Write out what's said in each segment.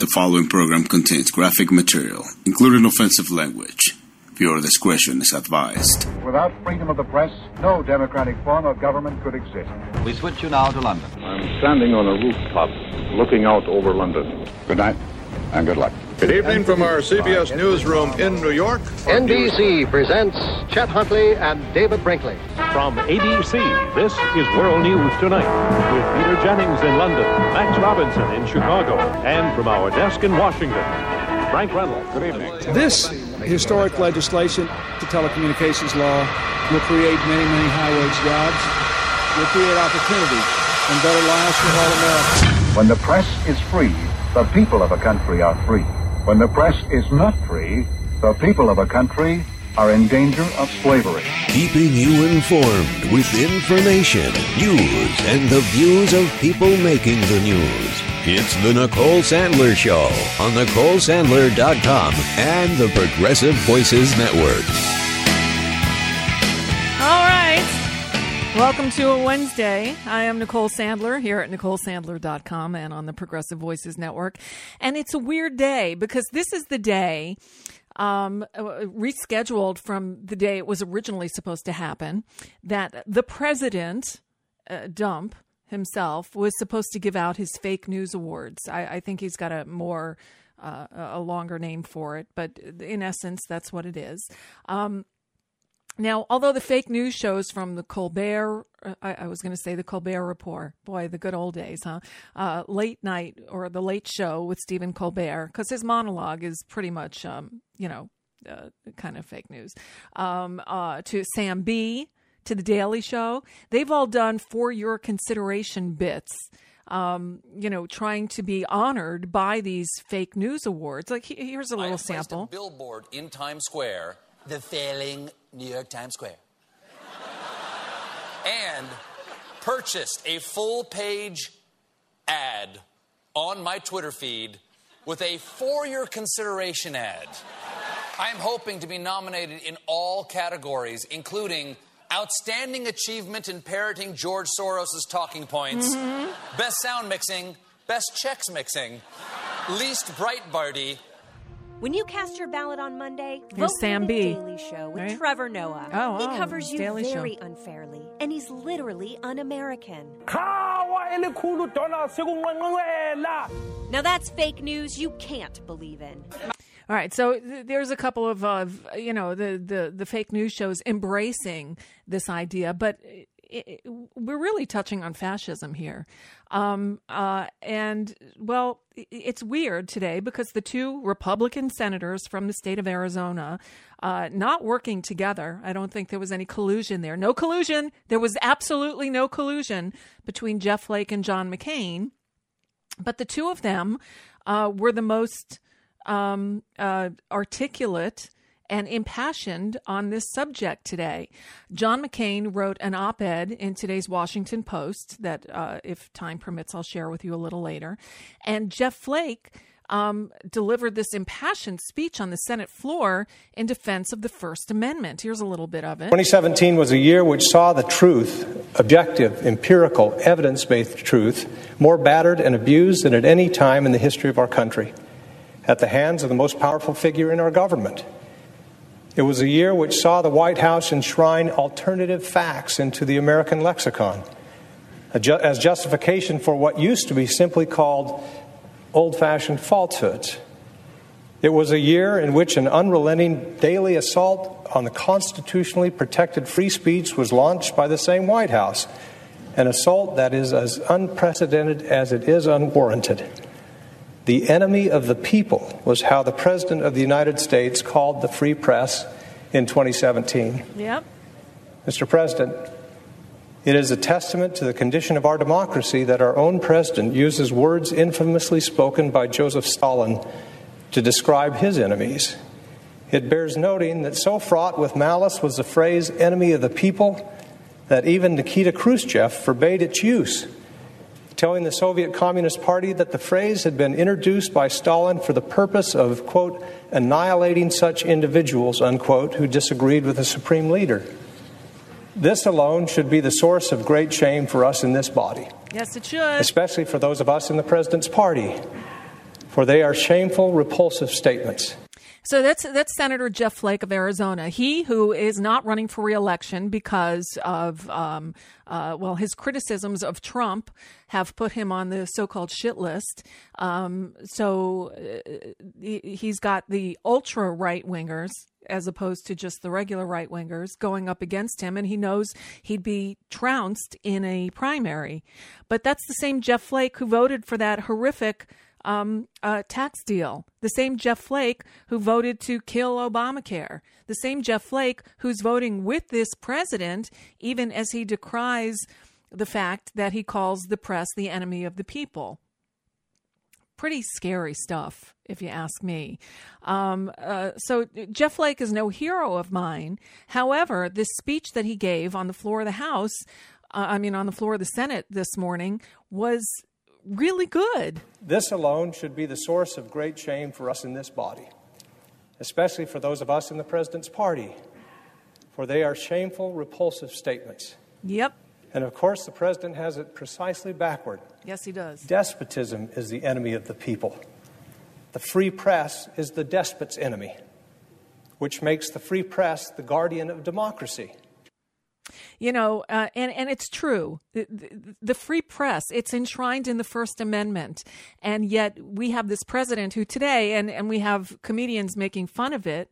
The following program contains graphic material, including offensive language. Viewer discretion is advised. Without freedom of the press, no democratic form of government could exist. We switch you now to London. I'm standing on a rooftop looking out over London. Good night and good luck. Good evening from our CBS newsroom in New York. NBC presents Chet Huntley and David Brinkley. From ABC, this is World News Tonight with Peter Jennings in London, Max Robinson in Chicago, and from our desk in Washington, Frank Reynolds. Good evening. This historic legislation, the telecommunications law, will create many, many high-wage jobs, will create opportunity and better lives for all Americans. When the press is free, the people of a country are free. When the press is not free, the people of a country are in danger of slavery. Keeping you informed with information, news, and the views of people making the news. It's the Nicole Sandler Show on NicoleSandler.com and the Progressive Voices Network. All right. Welcome to a Wednesday. I am Nicole Sandler here at NicoleSandler.com and on the Progressive Voices Network. And it's a weird day because this is the day rescheduled from the day it was originally supposed to happen, that the president, Dump himself, was supposed to give out his fake news awards. I think he's got a longer name for it, but in essence, that's what it is. Now, although the fake news shows from the Colbert, I was going to say the Colbert Report, boy, the good old days, huh? Late night or the Late Show with Stephen Colbert, because his monologue is pretty much, kind of fake news, to Sam B., to the Daily Show. They've all done for your consideration bits, trying to be honored by these fake news awards. Like, here's a little sample. A billboard in Times Square, the failing New York Times Square, and purchased a full-page ad on my Twitter feed with a for your consideration ad. I'm hoping to be nominated in all categories, including Outstanding Achievement in Parroting George Soros' Talking Points, Best Sound Mixing, Best Checks Mixing, Least Breitbarty. When you cast your ballot on Monday, Here's vote Sam for The B. Daily Show with Right? Trevor Noah. He covers you Daily very Show. unfairly, and he's literally un-American. Now that's fake news you can't believe in. All right, so there's a couple of, the fake news shows embracing this idea, but we're really touching on fascism here. It's weird today because the two Republican senators from the state of Arizona not working together. I don't think there was any collusion there. No collusion. There was absolutely no collusion between Jeff Flake and John McCain. But the two of them were the most articulate and impassioned on this subject today. John McCain wrote an op-ed in today's Washington Post that, if time permits, I'll share with you a little later. And Jeff Flake delivered this impassioned speech on the Senate floor in defense of the First Amendment. Here's a little bit of it. 2017 was a year which saw the truth, objective, empirical, evidence-based truth, more battered and abused than at any time in the history of our country, at the hands of the most powerful figure in our government. It was a year which saw the White House enshrine alternative facts into the American lexicon as justification for what used to be simply called old-fashioned falsehoods. It was a year in which an unrelenting daily assault on the constitutionally protected free speech was launched by the same White House, an assault that is as unprecedented as it is unwarranted. The enemy of the people was how the President of the United States called the free press in 2017. Yep. Mr. President, it is a testament to the condition of our democracy that our own president uses words infamously spoken by Joseph Stalin to describe his enemies. It bears noting that so fraught with malice was the phrase enemy of the people that even Nikita Khrushchev forbade its use, telling the Soviet Communist Party that the phrase had been introduced by Stalin for the purpose of, quote, annihilating such individuals, unquote, who disagreed with the supreme leader. This alone should be the source of great shame for us in this body. Yes, it should. Especially for those of us in the President's party. for they are shameful, repulsive statements. So that's Senator Jeff Flake of Arizona. He who is not running for re-election because of, his criticisms of Trump have put him on the so-called shit list. He's got the ultra right-wingers as opposed to just the regular right-wingers going up against him, and he knows he'd be trounced in a primary. But that's the same Jeff Flake who voted for that horrific tax deal. The same Jeff Flake who voted to kill Obamacare. The same Jeff Flake who's voting with this president, even as he decries the fact that he calls the press the enemy of the people. Pretty scary stuff, if you ask me. So Jeff Flake is no hero of mine. However, this speech that he gave on the floor of the House, on the floor of the Senate this morning, was really good. This alone should be the source of great shame for us in this body, especially for those of us in the president's party, for they are shameful, repulsive statements. Yep. And of course, the president has it precisely backward. Yes, he does. Despotism is the enemy of the people. The free press is the despot's enemy, which makes the free press the guardian of democracy. You know, and it's true. The free press, it's enshrined in the First Amendment. And yet we have this president who today, and we have comedians making fun of it,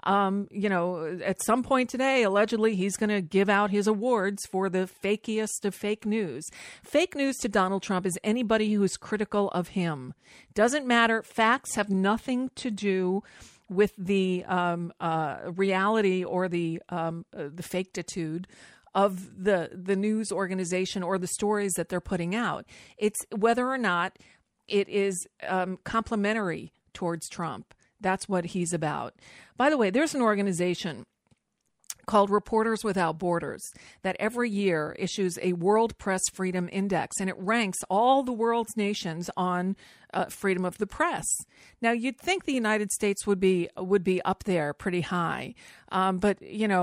at some point today, allegedly, he's going to give out his awards for the fakiest of fake news. Fake news to Donald Trump is anybody who is critical of him. Doesn't matter. Facts have nothing to do with the reality or the faketitude of the news organization or the stories that they're putting out. It's whether or not it is complimentary towards Trump. That's what he's about. By the way, there's an organization called Reporters Without Borders that every year issues a World Press Freedom Index, and it ranks all the world's nations on freedom of the press. Now, you'd think the United States would be up there pretty high, but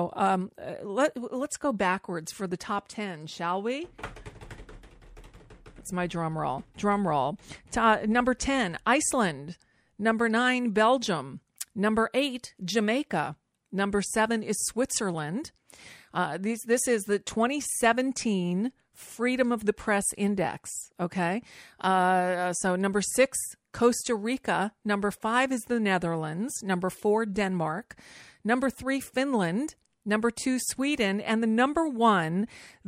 let's go backwards for the top 10, shall we? That's my drum roll. Number 10, Iceland. Number 9, Belgium. Number 8, Jamaica. Number 7 is Switzerland. This is the 2017 Freedom of the Press Index. Okay. So number 6, Costa Rica. Number 5 is the Netherlands. Number 4, Denmark. Number 3, Finland. Number 2, Sweden. And the number one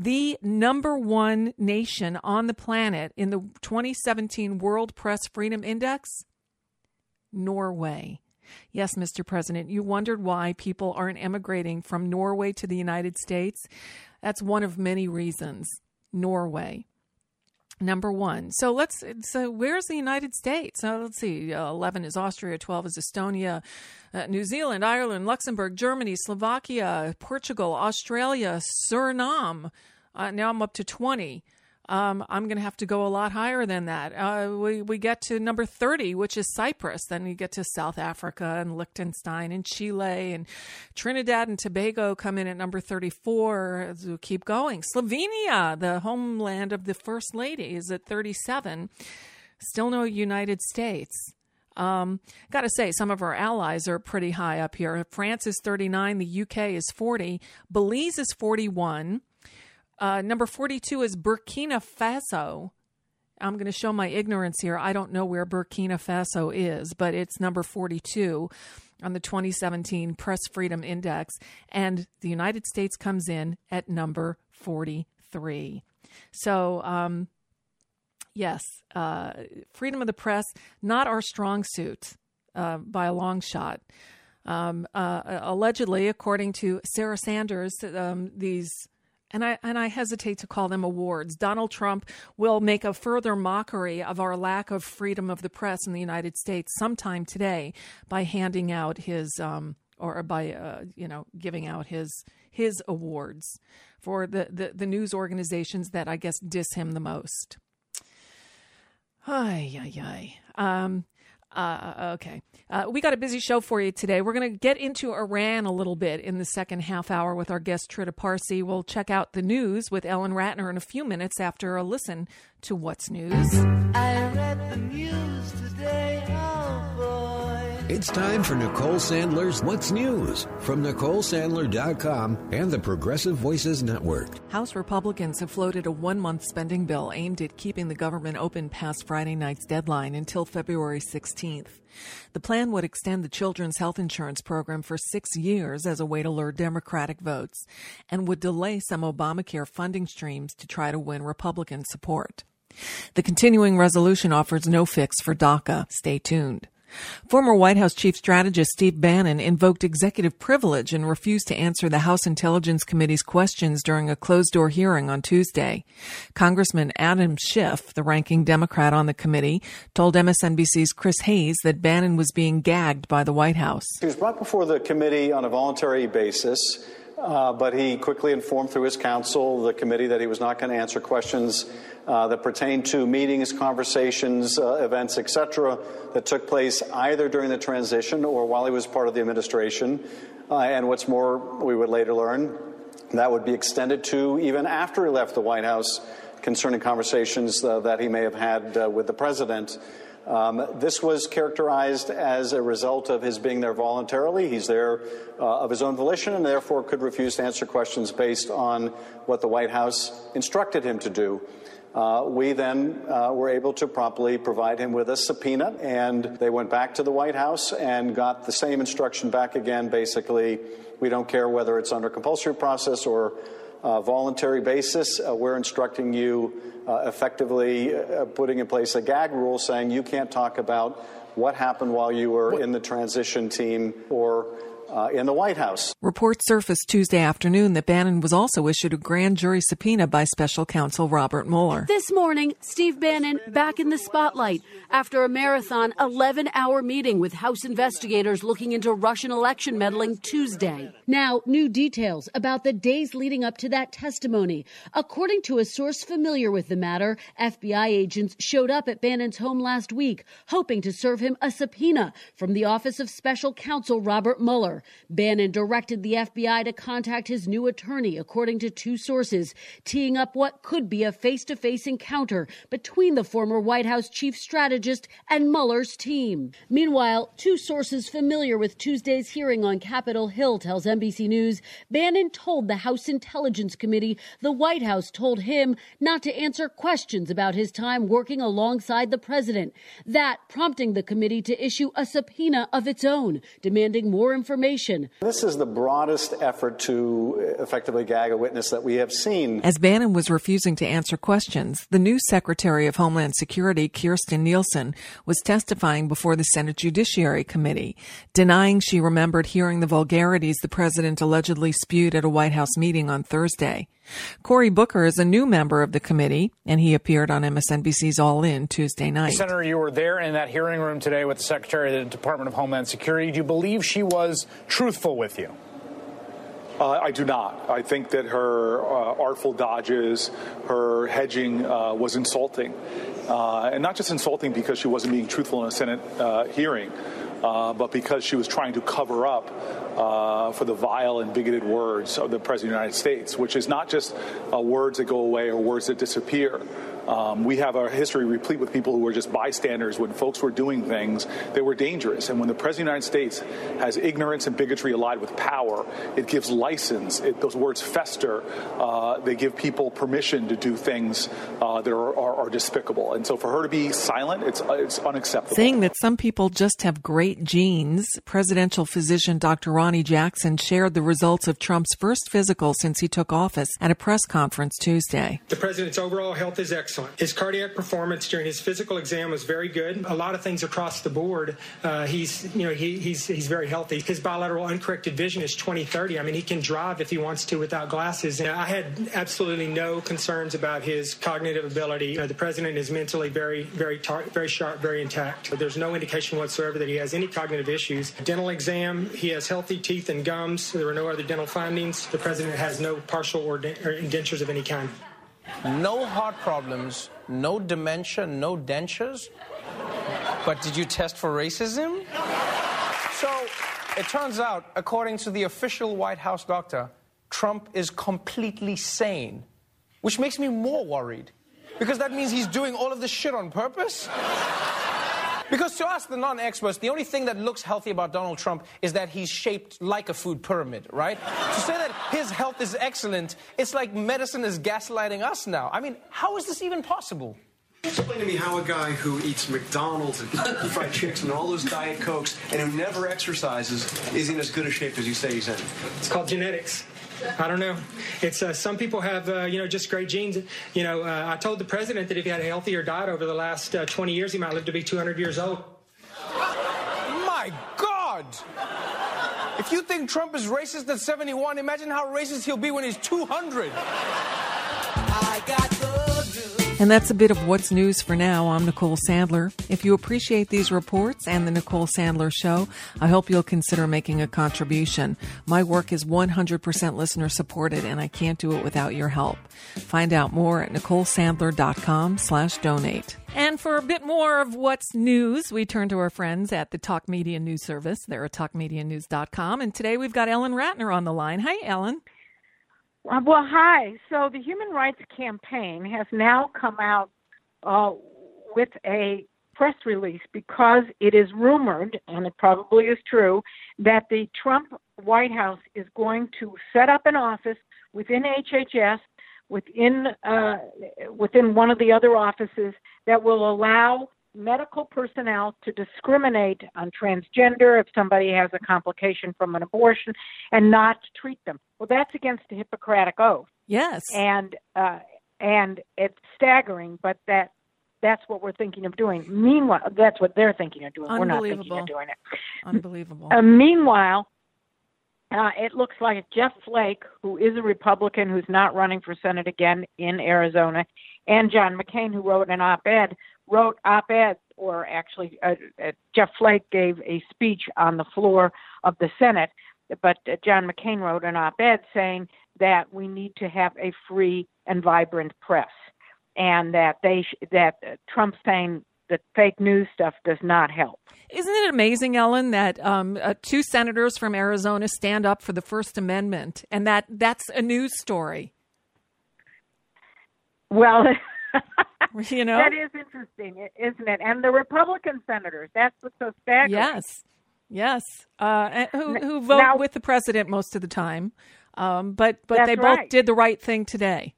nation on the planet in the 2017 World Press Freedom Index, Norway. Yes, Mr. President, you wondered why people aren't emigrating from Norway to the United States. That's one of many reasons. Norway. Number 1. So where's the United States? Let's see. 11 is Austria. 12 is Estonia, New Zealand, Ireland, Luxembourg, Germany, Slovakia, Portugal, Australia, Suriname. Now I'm up to 20. I'm going to have to go a lot higher than that. We get to number 30, which is Cyprus. Then you get to South Africa and Liechtenstein and Chile, and Trinidad and Tobago come in at number 34. As we keep going. Slovenia, the homeland of the First Lady, is at 37. Still no United States. Got to say, some of our allies are pretty high up here. France is 39. The UK is 40. Belize is 41. Number 42 is Burkina Faso. I'm going to show my ignorance here. I don't know where Burkina Faso is, but it's number 42 on the 2017 Press Freedom Index. And the United States comes in at number 43. So, yes, freedom of the press, not our strong suit by a long shot. Allegedly, according to Sarah Sanders, these... And I hesitate to call them awards. Donald Trump will make a further mockery of our lack of freedom of the press in the United States sometime today by handing out his giving out his awards for the news organizations that I guess diss him the most. Okay. We got a busy show for you today. We're going to get into Iran a little bit in the second half hour with our guest Trita Parsi. We'll check out the news with Ellen Ratner in a few minutes after a listen to What's News. I read the news today, oh boy. It's time for Nicole Sandler's What's News from NicoleSandler.com and the Progressive Voices Network. House Republicans have floated a one-month spending bill aimed at keeping the government open past Friday night's deadline until February 16th. The plan would extend the Children's Health Insurance Program for 6 years as a way to lure Democratic votes and would delay some Obamacare funding streams to try to win Republican support. The continuing resolution offers no fix for DACA. Stay tuned. Former White House Chief Strategist Steve Bannon invoked executive privilege and refused to answer the House Intelligence Committee's questions during a closed-door hearing on Tuesday. Congressman Adam Schiff, the ranking Democrat on the committee, told MSNBC's Chris Hayes that Bannon was being gagged by the White House. He was brought before the committee on a voluntary basis, but he quickly informed through his counsel the committee that he was not going to answer questions that pertain to meetings, conversations, events, etc., that took place either during the transition or while he was part of the administration. And what's more, we would later learn, that would be extended to even after he left the White House concerning conversations that he may have had with the president. This was characterized as a result of his being there voluntarily. He's there of his own volition and therefore could refuse to answer questions based on what the White House instructed him to do. We then were able to promptly provide him with a subpoena, and they went back to the White House and got the same instruction back again. Basically, we don't care whether it's under compulsory process or voluntary basis. We're instructing you effectively putting in place a gag rule saying you can't talk about what happened while you were in the transition team or in the White House. Reports surfaced Tuesday afternoon that Bannon was also issued a grand jury subpoena by special counsel Robert Mueller. This morning, Steve Bannon back in the spotlight after a marathon 11-hour meeting with House investigators looking into Russian election meddling Tuesday. Now, new details about the days leading up to that testimony. According to a source familiar with the matter, FBI agents showed up at Bannon's home last week, hoping to serve him a subpoena from the Office of Special Counsel Robert Mueller. Bannon directed the FBI to contact his new attorney, according to two sources, teeing up what could be a face-to-face encounter between the former White House chief strategist and Mueller's team. Meanwhile, two sources familiar with Tuesday's hearing on Capitol Hill tells NBC News Bannon told the House Intelligence Committee the White House told him not to answer questions about his time working alongside the president, that prompting the committee to issue a subpoena of its own, demanding more information. This is the broadest effort to effectively gag a witness that we have seen. As Bannon was refusing to answer questions, the new Secretary of Homeland Security, Kirstjen Nielsen, was testifying before the Senate Judiciary Committee, denying she remembered hearing the vulgarities the president allegedly spewed at a White House meeting on Thursday. Cory Booker is a new member of the committee, and he appeared on MSNBC's All In Tuesday night. Senator, you were there in that hearing room today with the Secretary of the Department of Homeland Security. Do you believe she was truthful with you? I do not. I think that her artful dodges, her hedging was insulting. And not just insulting because she wasn't being truthful in a Senate hearing, but because she was trying to cover up for the vile and bigoted words of the President of the United States, which is not just words that go away or words that disappear. We have a history replete with people who were just bystanders when folks were doing things that were dangerous. And when the President of the United States has ignorance and bigotry allied with power, it gives license. Those words fester. They give people permission to do things that are despicable. And so for her to be silent, it's unacceptable. Saying that some people just have great genes, presidential physician Dr. Ronnie Jackson shared the results of Trump's first physical since he took office at a press conference Tuesday. The president's overall health is excellent. His cardiac performance during his physical exam was very good. A lot of things across the board. He's very healthy. His bilateral uncorrected vision is 20/30. I mean, he can drive if he wants to without glasses. And I had absolutely no concerns about his cognitive ability. The president is mentally very sharp, very intact. There's no indication whatsoever that he has any cognitive issues. Dental exam, he has healthy teeth and gums. There were no other dental findings. The president has no partial or indentures of any kind. No heart problems, no dementia, no dentures. But did you test for racism? So, it turns out, according to the official White House doctor, Trump is completely sane, which makes me more worried, because that means he's doing all of this shit on purpose. Because to us, the non-experts, the only thing that looks healthy about Donald Trump is that he's shaped like a food pyramid, right? To say that his health is excellent, it's like medicine is gaslighting us now. I mean, how is this even possible? Explain to me how a guy who eats McDonald's and fried chicks and all those Diet Cokes and who never exercises is in as good a shape as you say he's in. It's called genetics. I don't know. It's some people have, just great genes. I told the president that if he had a healthier diet over the last 20 years, he might live to be 200 years old. My God! If you think Trump is racist at 71, imagine how racist he'll be when he's 200. I got And that's a bit of what's news for now. I'm Nicole Sandler. If you appreciate these reports and the Nicole Sandler Show, I hope you'll consider making a contribution. My work is 100% listener supported, and I can't do it without your help. Find out more at NicoleSandler.com/donate. And for a bit more of what's news, we turn to our friends at the Talk Media News Service. They're at TalkMediaNews.com. And today we've got Ellen Ratner on the line. Hi, Ellen. Well, hi. So the Human Rights Campaign has now come out with a press release because it is rumored, and it probably is true, that the Trump White House is going to set up an office within HHS, within one of the other offices, that will allow medical personnel to discriminate on transgender if somebody has a complication from an abortion and not treat them. Well, that's against the Hippocratic Oath. Yes. And it's staggering, but that's what we're thinking of doing. Meanwhile, that's what they're thinking of doing. We're not thinking of doing it. Unbelievable. Meanwhile, it looks like Jeff Flake, who is a Republican who's not running for Senate again in Arizona, and John McCain, who wrote op-eds, or actually Jeff Flake gave a speech on the floor of the Senate, but John McCain wrote an op-ed saying that we need to have a free and vibrant press, and that Trump's saying that fake news stuff does not help. Isn't it amazing, Ellen, that two senators from Arizona stand up for the First Amendment, and that's a news story? Well, you know, that is interesting, isn't it? And the Republican senators, that's what's so staggering. Yes. Who vote with the president most of the time, but they both did the right thing today.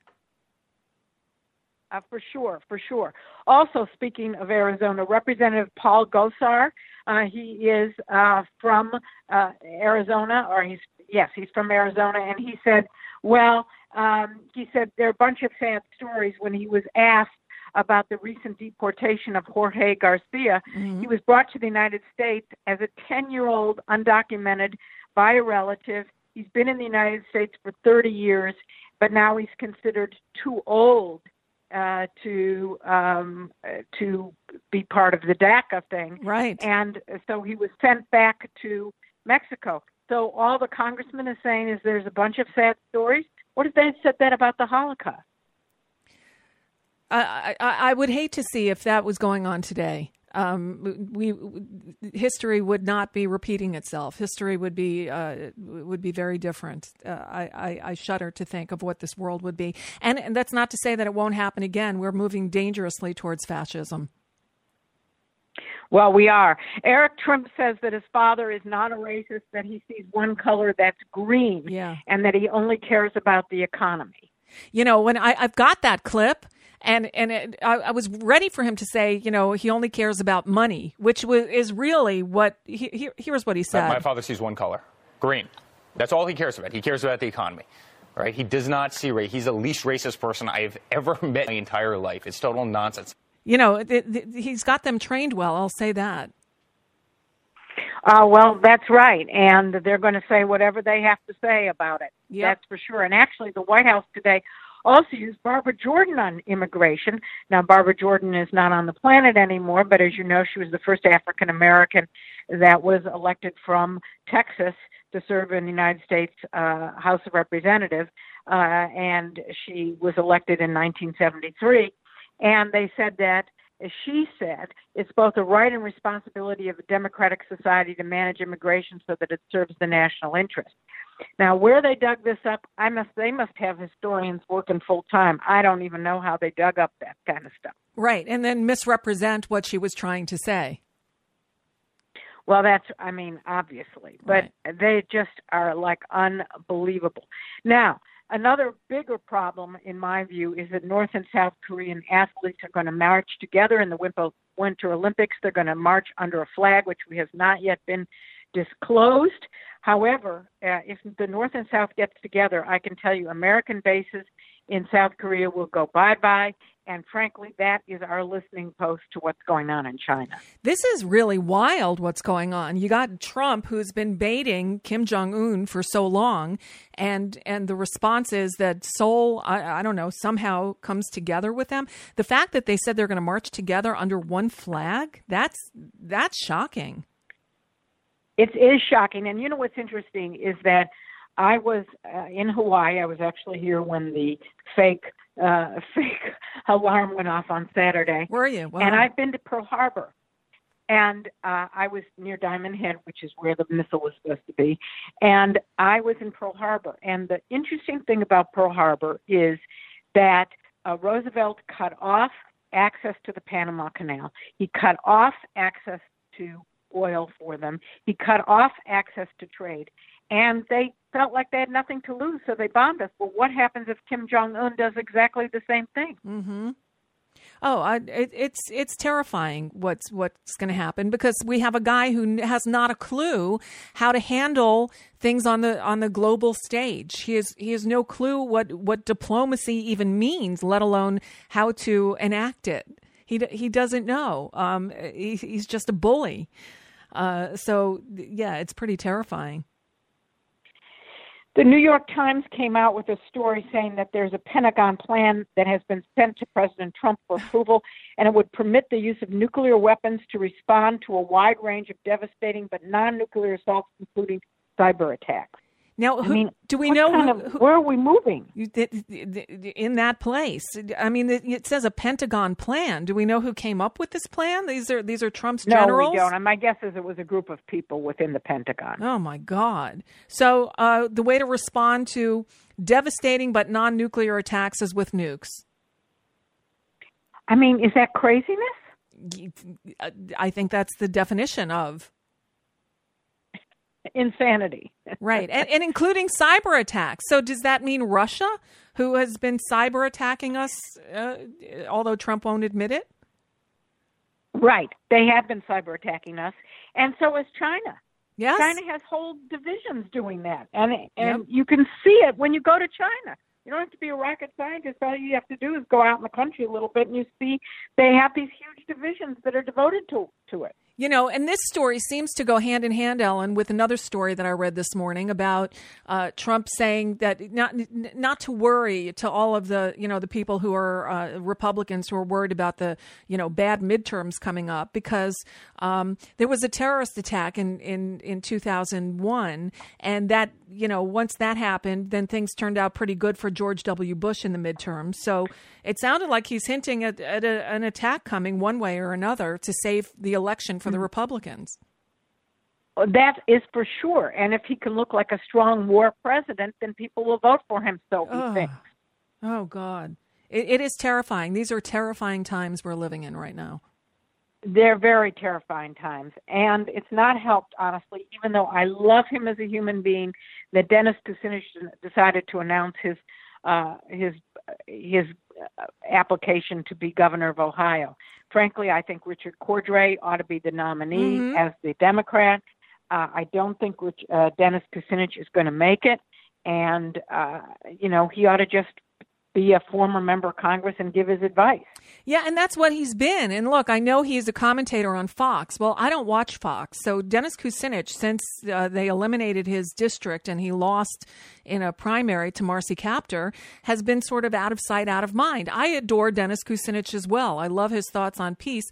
For sure. Also, speaking of Arizona, Representative Paul Gosar, he is from Arizona, he's from Arizona, and he said, there are a bunch of sad stories when he was asked about the recent deportation of Jorge Garcia. Mm-hmm. He was brought to the United States as a 10-year-old undocumented by a relative. He's been in the United States for 30 years, but now he's considered too old to be part of the DACA thing. Right. And so he was sent back to Mexico. So all the congressman is saying is there's a bunch of sad stories. What if they had said that about the Holocaust? I would hate to see if that was going on today. History would not be repeating itself. History would be very different. I shudder to think of what this world would be. And that's not to say that it won't happen again. We're moving dangerously towards fascism. Well, we are. Eric Trump says that his father is not a racist, that he sees one color, that's green, and that he only cares about the economy. You know, when I've got that clip, and I was ready for him to say, you know, he only cares about money, which is really what here's what he said. My father sees one color, green. That's all he cares about. He cares about the economy, right? He does not see race. He's the least racist person I've ever met in my entire life. It's total nonsense. You know, he's got them trained well. I'll say that. Well, that's right. And they're going to say whatever they have to say about it. Yep. That's for sure. And actually, the White House today also used Barbara Jordan on immigration. Now, Barbara Jordan is not on the planet anymore, but as you know, she was the first African-American that was elected from Texas to serve in the United States House of Representatives, and she was elected in 1973. And they said that as she said, it's both a right and responsibility of a democratic society to manage immigration so that it serves the national interest. Now, where they dug this up, they must have historians working full time. I don't even know how they dug up that kind of stuff. Right, and then misrepresent what she was trying to say. Well, obviously, but they just are like unbelievable. Now, another bigger problem, in my view, is that North and South Korean athletes are going to march together in the Winter Olympics. They're going to march under a flag, which has not yet been disclosed. However, if the North and South gets together, I can tell you American bases in South Korea will go bye-bye. And frankly, that is our listening post to what's going on in China. This is really wild what's going on. You got Trump, who's been baiting Kim Jong-un for so long, and the response is that Seoul, I don't know, somehow comes together with them. The fact that they said they're going to march together under one flag, that's shocking. It is shocking. And you know what's interesting is that I was in Hawaii. I was actually here when the fake alarm went off on Saturday. Were you? Wow. And I've been to Pearl Harbor. And I was near Diamond Head, which is where the missile was supposed to be. And I was in Pearl Harbor. And the interesting thing about Pearl Harbor is that Roosevelt cut off access to the Panama Canal. He cut off access to oil for them. He cut off access to trade. And they felt like they had nothing to lose, so they bombed us. Well, what happens if Kim Jong-un does exactly the same thing? Mm-hmm. Oh, it's terrifying what's going to happen, because we have a guy who has not a clue how to handle things on the global stage. He has no clue what diplomacy even means, let alone how to enact it. He doesn't know. He's just a bully. So yeah, it's pretty terrifying. The New York Times came out with a story saying that there's a Pentagon plan that has been sent to President Trump for approval, and it would permit the use of nuclear weapons to respond to a wide range of devastating but non-nuclear assaults, including cyber attacks. Now, do we know where are we moving in that place? I mean, it says a Pentagon plan. Do we know who came up with this plan? These are Trump's generals? No, we don't. And my guess is it was a group of people within the Pentagon. Oh, my God. So the way to respond to devastating but non-nuclear attacks is with nukes. I mean, is that craziness? I think that's the definition of insanity. Right. And including cyber attacks. So does that mean Russia, who has been cyber attacking us, although Trump won't admit it? Right. They have been cyber attacking us. And so has China. Yes. China has whole divisions doing that. And you can see it when you go to China. You don't have to be a rocket scientist. All you have to do is go out in the country a little bit, and you see they have these huge divisions that are devoted to it. You know, and this story seems to go hand in hand, Ellen, with another story that I read this morning about Trump saying that not to worry to all of the, the people who are Republicans who are worried about the, bad midterms coming up, because there was a terrorist attack in 2001. And that, once that happened, then things turned out pretty good for George W. Bush in the midterms. So it sounded like he's hinting at an attack coming one way or another to save the election for the Republicans. That is for sure. And if he can look like a strong war president, then people will vote for him, so he thinks. Oh, God. It is terrifying. These are terrifying times we're living in right now. They're very terrifying times. And it's not helped, honestly, even though I love him as a human being, that Dennis Kucinich decided to announce his application to be governor of Ohio. Frankly, I think Richard Cordray ought to be the nominee as the Democrat. I don't think Dennis Kucinich is going to make it. And, he ought to just be a former member of Congress and give his advice. Yeah, and that's what he's been. And look, I know he's a commentator on Fox. Well, I don't watch Fox. So Dennis Kucinich, since they eliminated his district and he lost in a primary to Marcy Kaptur has been sort of out of sight, out of mind. I adore Dennis Kucinich as well. I love his thoughts on peace.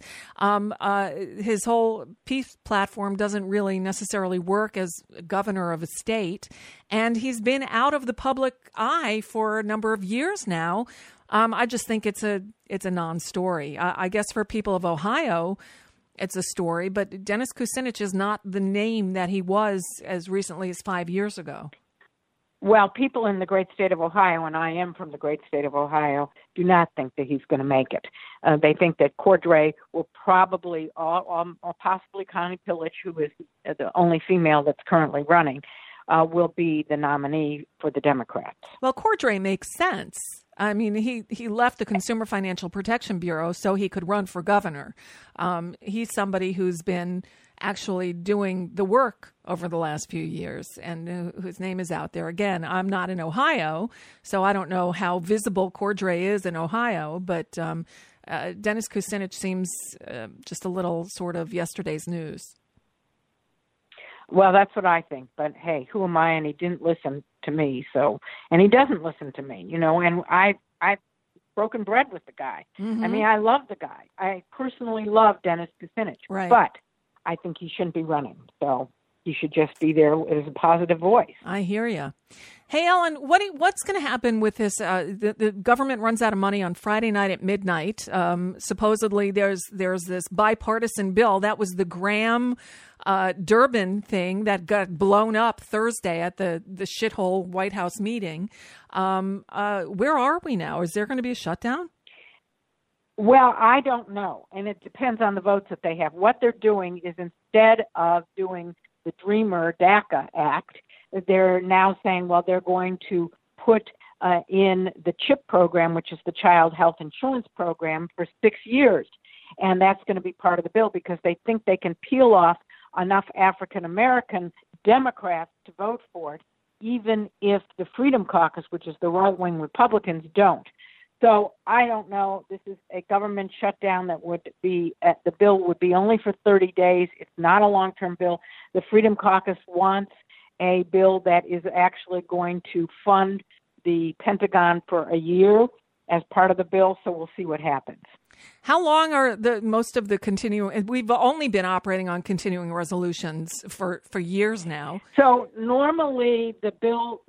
His whole peace platform doesn't really necessarily work as governor of a state, and he's been out of the public eye for a number of years now. I just think it's a non-story. I guess for people of Ohio, it's a story, but Dennis Kucinich is not the name that he was as recently as 5 years ago. Well, people in the great state of Ohio, and I am from the great state of Ohio, do not think that he's going to make it. They think that Cordray will probably, or possibly Connie Pillich, who is the only female that's currently running, will be the nominee for the Democrats. Well, Cordray makes sense. I mean, he left the Consumer Financial Protection Bureau so he could run for governor. He's somebody who's been actually doing the work over the last few years and whose name is out there. Again, I'm not in Ohio, so I don't know how visible Cordray is in Ohio, but Dennis Kucinich seems just a little sort of yesterday's news. Well, that's what I think. But hey, who am I? And he didn't listen to me. And he doesn't listen to me, and I've broken bread with the guy. Mm-hmm. I mean, I love the guy. I personally love Dennis Kucinich. Right. But I think he shouldn't be running. So he should just be there as a positive voice. I hear you. Hey, Ellen, what's going to happen with this? The government runs out of money on Friday night at midnight. Supposedly, there's this bipartisan bill. That was the Graham Durbin thing that got blown up Thursday at the shithole White House meeting. Where are we now? Is there going to be a shutdown? Well, I don't know, and it depends on the votes that they have. What they're doing is instead of doing the Dreamer DACA Act, they're now saying, well, they're going to put in the CHIP program, which is the Child Health Insurance Program, for 6 years. And that's going to be part of the bill because they think they can peel off enough African-American Democrats to vote for it, even if the Freedom Caucus, which is the right-wing Republicans, don't. So I don't know. This is a government shutdown that would be, the bill would be only for 30 days. It's not a long-term bill. The Freedom Caucus wants a bill that is actually going to fund the Pentagon for a year as part of the bill, so we'll see what happens. How long are most of the continuing? We've only been operating on continuing resolutions for years now. So normally the bill,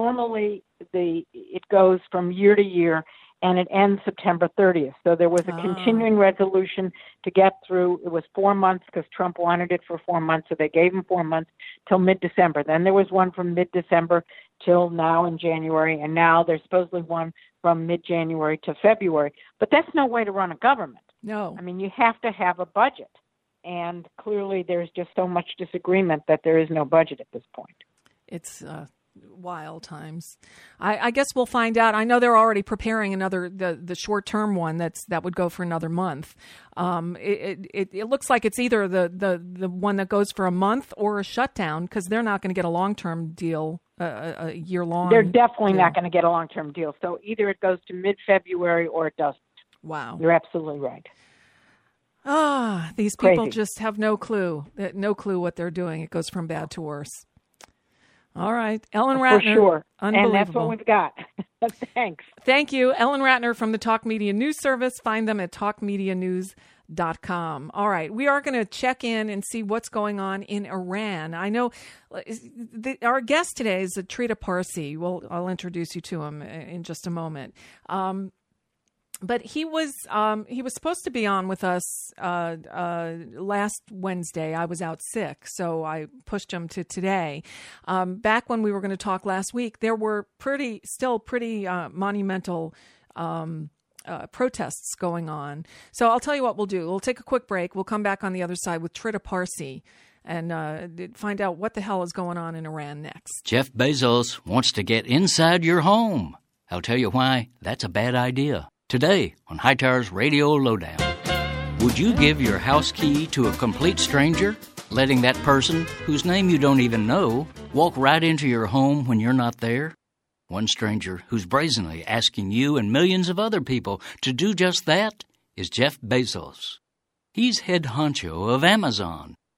it goes from year to year, and it ends September 30th. So there was a continuing resolution to get through. It was 4 months because Trump wanted it for 4 months, so they gave him 4 months till mid-December. Then there was one from mid-December till now in January, and now there's supposedly one from mid-January to February. But that's no way to run a government. No. I mean, you have to have a budget, and clearly there's just so much disagreement that there is no budget at this point. It's wild times. I guess we'll find out. I know they're already preparing the short-term one that would go for another month. It looks like it's either the one that goes for a month or a shutdown because they're not going to get a long-term deal, a year-long. They're definitely not going to get a long-term deal. So either it goes to mid-February or it doesn't. Wow. You're absolutely right. These people just have no clue what they're doing. It goes from bad to worse. All right. Ellen Ratner. For sure. Unbelievable. And that's what we've got. Thanks. Thank you. Ellen Ratner from the Talk Media News Service. Find them at talkmedianews.com. All right. We are going to check in and see what's going on in Iran. I know our guest today is Trita Parsi. I'll introduce you to him in just a moment. But he was supposed to be on with us last Wednesday. I was out sick, so I pushed him to today. Back when we were going to talk last week, there were pretty monumental protests going on. So I'll tell you what we'll do. We'll take a quick break. We'll come back on the other side with Trita Parsi and find out what the hell is going on in Iran next. Jeff Bezos wants to get inside your home. I'll tell you why that's a bad idea. Today on Hightower's Radio Lowdown. Would you give your house key to a complete stranger, letting that person, whose name you don't even know, walk right into your home when you're not there? One stranger who's brazenly asking you and millions of other people to do just that is Jeff Bezos. He's head honcho of Amazon,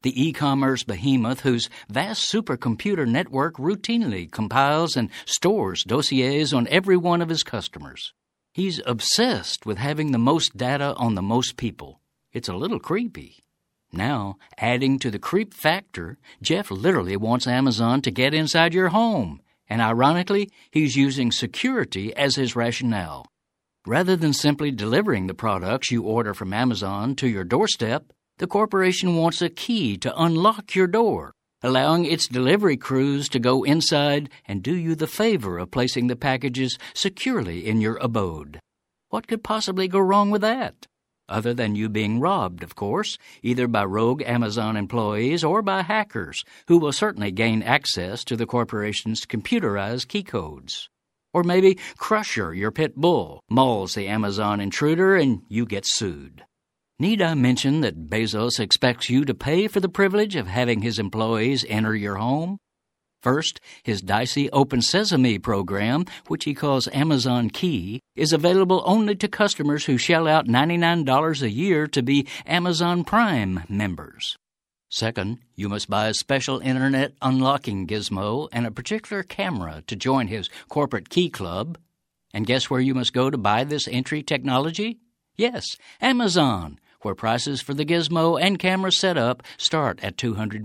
the e-commerce behemoth whose vast supercomputer network routinely compiles and stores dossiers on every one of his customers. He's obsessed with having the most data on the most people. It's a little creepy. Now, adding to the creep factor, Jeff literally wants Amazon to get inside your home, and ironically, he's using security as his rationale. Rather than simply delivering the products you order from Amazon to your doorstep, the corporation wants a key to unlock your door, allowing its delivery crews to go inside and do you the favor of placing the packages securely in your abode. What could possibly go wrong with that? Other than you being robbed, of course, either by rogue Amazon employees or by hackers, who will certainly gain access to the corporation's computerized key codes. Or maybe Crusher, your pit bull, mauls the Amazon intruder and you get sued. Need I mention that Bezos expects you to pay for the privilege of having his employees enter your home? First, his dicey Open Sesame program, which he calls Amazon Key, is available only to customers who shell out $99 a year to be Amazon Prime members. Second, you must buy a special internet unlocking gizmo and a particular camera to join his corporate key club. And guess where you must go to buy this entry technology? Yes, Amazon, where prices for the gizmo and camera setup start at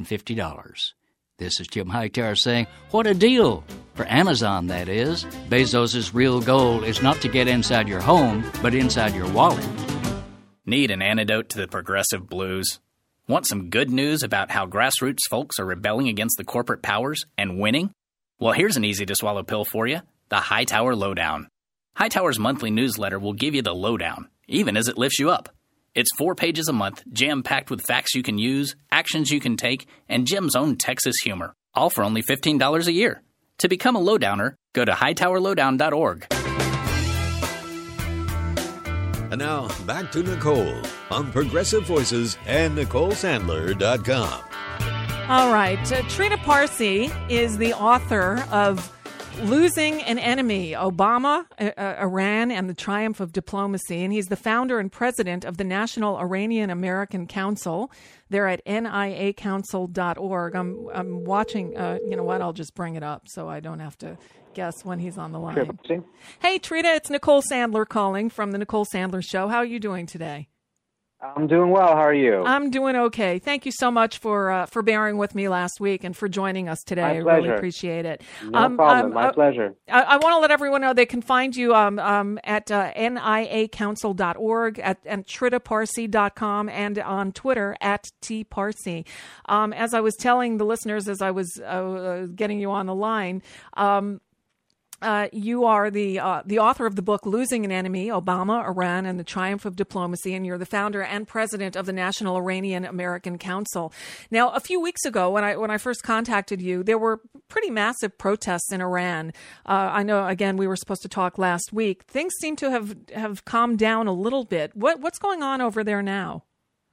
$250. This is Jim Hightower saying, what a deal! For Amazon, that is. Bezos' real goal is not to get inside your home, but inside your wallet. Need an antidote to the progressive blues? Want some good news about how grassroots folks are rebelling against the corporate powers and winning? Well, here's an easy-to-swallow pill for you, the Hightower Lowdown. Hightower's monthly newsletter will give you the lowdown, even as it lifts you up. It's 4 pages a month, jam-packed with facts you can use, actions you can take, and Jim's own Texas humor, all for only $15 a year. To become a lowdowner, go to hightowerlowdown.org. And now, back to Nicole on Progressive Voices and NicoleSandler.com. All right. Trina Parsi is the author of Losing an Enemy, Obama, Iran, and the Triumph of Diplomacy. And he's the founder and president of the National Iranian-American Council. They're at niacouncil.org. I'm watching, you know what, I'll just bring it up so I don't have to guess when he's on the line. Sure. Hey, Trina, it's Nicole Sandler calling from The Nicole Sandler Show. How are you doing today? I'm doing well. How are you? I'm doing okay. Thank you so much for bearing with me last week and for joining us today. My pleasure. I really appreciate it. No problem. My pleasure. I want to let everyone know they can find you at niacouncil.org, at tritaparsi.com, and on Twitter at tparsi. As I was telling the listeners as I was getting you on the line, you are the author of the book Losing an Enemy, Obama, Iran, and the Triumph of Diplomacy, and you're the founder and president of the National Iranian-American Council. Now, a few weeks ago, when I first contacted you, there were pretty massive protests in Iran. I know, again, we were supposed to talk last week. Things seem to have calmed down a little bit. What's going on over there now?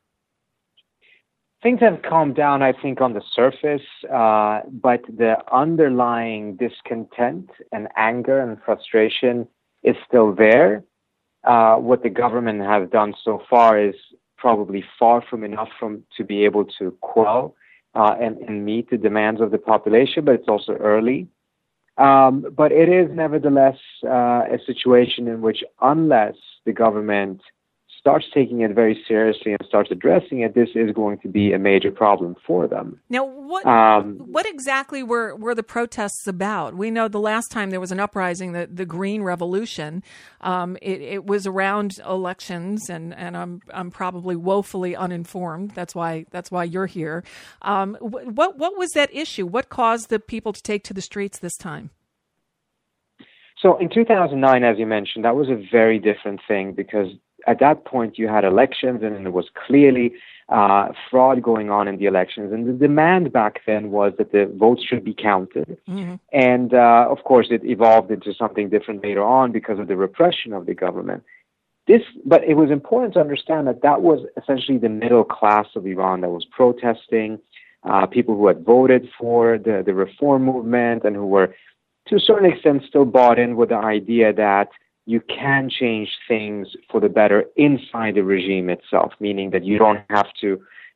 Things have calmed down, I think, on the surface, but the underlying discontent and anger and frustration is still there. What the government has done so far is probably far from enough to be able to quell and meet the demands of the population, but it's also early. But it is nevertheless a situation in which unless the government starts taking it very seriously and starts addressing it, this is going to be a major problem for them. Now, what exactly were the protests about? We know the last time there was an uprising, the Green Revolution, it was around elections, and I'm probably woefully uninformed. That's why you're here. What was that issue? What caused the people to take to the streets this time? So in 2009, as you mentioned, that was a very different thing because at that point you had elections and there was clearly fraud going on in the elections. And the demand back then was that the votes should be counted. Mm-hmm. And of course, it evolved into something different later on because of the repression of the government. But it was important to understand that was essentially the middle class of Iran that was protesting, people who had voted for the reform movement and who were, to a certain extent, still bought in with the idea that you can change things for the better inside the regime itself, meaning that you don't have to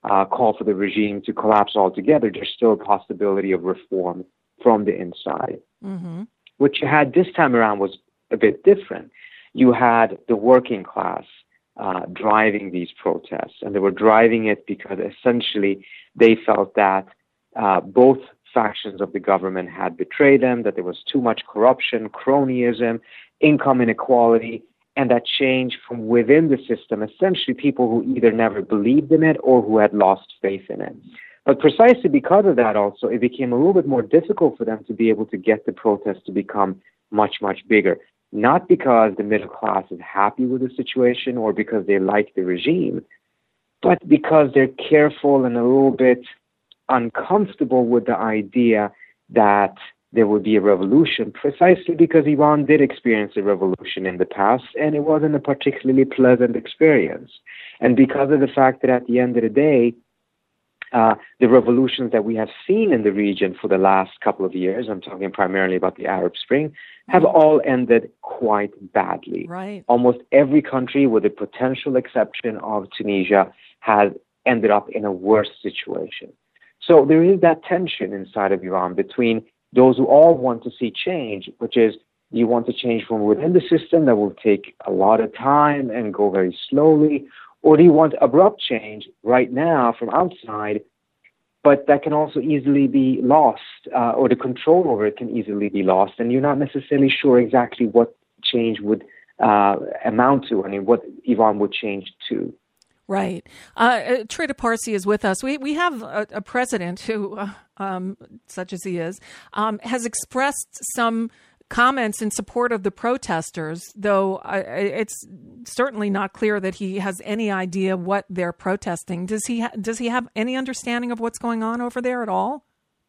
call for the regime to collapse altogether, there's still a possibility of reform from the inside. Mm-hmm. What you had this time around was a bit different. You had the working class driving these protests, and they were driving it because essentially they felt that both factions of the government had betrayed them, that there was too much corruption, cronyism, income inequality, and that change from within the system, essentially people who either never believed in it or who had lost faith in it. But precisely because of that also, it became a little bit more difficult for them to be able to get the protests to become much, much bigger. Not because the middle class is happy with the situation or because they like the regime, but because they're careful and a little bit uncomfortable with the idea that there would be a revolution, precisely because Iran did experience a revolution in the past, and it wasn't a particularly pleasant experience. And because of the fact that at the end of the day, the revolutions that we have seen in the region for the last couple of years, I'm talking primarily about the Arab Spring, have all ended quite badly. Right. Almost every country, with the potential exception of Tunisia, has ended up in a worse situation. So there is that tension inside of Iran between those who all want to see change, which is you want to change from within the system that will take a lot of time and go very slowly, or do you want abrupt change right now from outside, but that can also easily be lost, or the control over it can easily be lost, and you're not necessarily sure exactly what change would amount to, what Iran would change to. Right. Trita Parsi is with us. We have a president who, such as he is, has expressed some comments in support of the protesters, though it's certainly not clear that he has any idea what they're protesting. Does he have any understanding of what's going on over there at all?